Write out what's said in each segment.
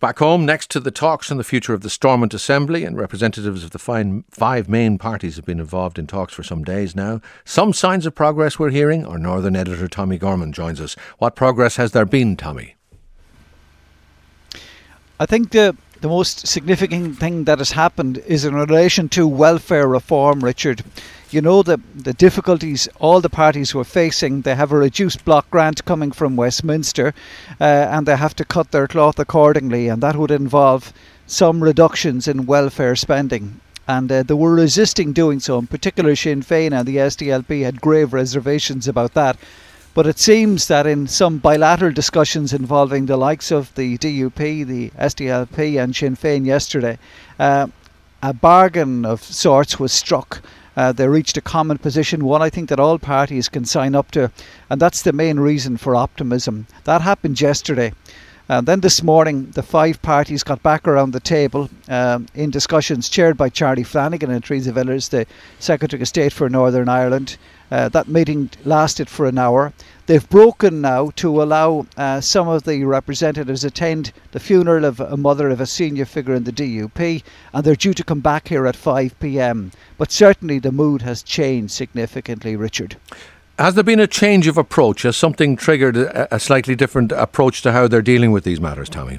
Back home, next to the talks on the future of the Stormont Assembly, and representatives of the five main parties have been involved in talks for some days now. Some signs of progress we're hearing. Our Northern editor Tommy Gorman joins us. What progress has there been, Tommy? I think the most significant thing that has happened is in relation to welfare reform, Richard. You know the difficulties all the parties were facing. They have a reduced block grant coming from Westminster and they have to cut their cloth accordingly, and that would involve some reductions in welfare spending. And they were resisting doing so. In particular, Sinn Féin and the SDLP had grave reservations about that. But it seems that in some bilateral discussions involving the likes of the DUP, the SDLP and Sinn Féin yesterday, a bargain of sorts was struck. They reached a common position, one I think that all parties can sign up to, and that's the main reason for optimism. That happened yesterday. Then this morning, the five parties got back around the table in discussions chaired by Charlie Flanagan and Theresa Villers, the Secretary of State for Northern Ireland. That meeting lasted for an hour. They've broken now to allow some of the representatives attend the funeral of a mother of a senior figure in the DUP, and they're due to come back here at 5 p.m. But certainly the mood has changed significantly, Richard. Has there been a change of approach? Has something triggered a slightly different approach to how they're dealing with these matters, Tommy?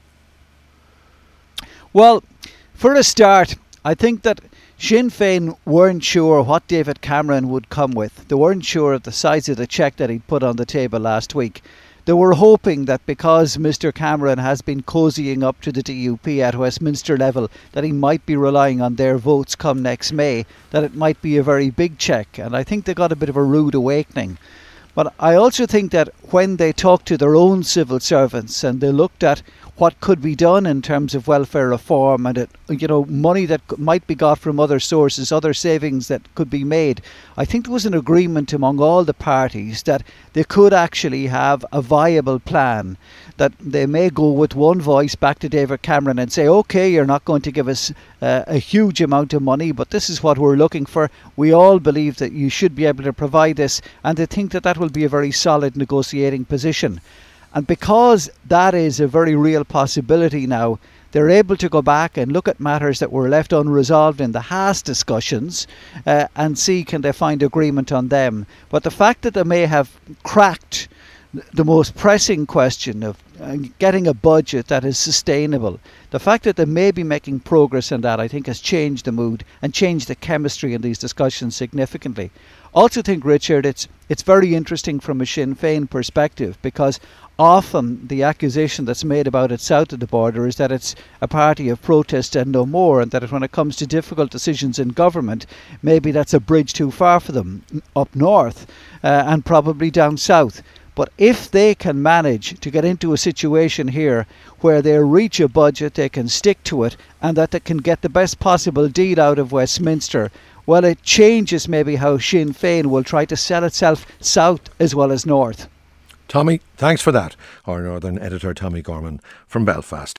Well, for a start, I think that Sinn Féin weren't sure what David Cameron would come with. They weren't sure of the size of the cheque that he'd put on the table last week. They were hoping that because Mr Cameron has been cozying up to the DUP at Westminster level, that he might be relying on their votes come next May, that it might be a very big cheque. And I think they got a bit of a rude awakening. But I also think that when they talked to their own civil servants and they looked at what could be done in terms of welfare reform and money that might be got from other sources, other savings that could be made, I think there was an agreement among all the parties that they could actually have a viable plan, that they may go with one voice back to David Cameron and say, OK, you're not going to give us a huge amount of money, but this is what we're looking for. We all believe that you should be able to provide this, and they think that that will be a very solid negotiating position. And because that is a very real possibility now, they're able to go back and look at matters that were left unresolved in the Haas discussions and see can they find agreement on them. But the fact that they may have cracked the most pressing question of getting a budget that is sustainable, the fact that they may be making progress in that, I think, has changed the mood and changed the chemistry in these discussions significantly. Also think, Richard, it's very interesting from a Sinn Féin perspective, because often the accusation that's made about it south of the border is that it's a party of protest and no more, and that when it comes to difficult decisions in government, maybe that's a bridge too far for them up north and probably down south. But if they can manage to get into a situation here where they reach a budget, they can stick to it, and that they can get the best possible deal out of Westminster, well, it changes maybe how Sinn Féin will try to sell itself south as well as north. Tommy, thanks for that. Our Northern editor Tommy Gorman from Belfast.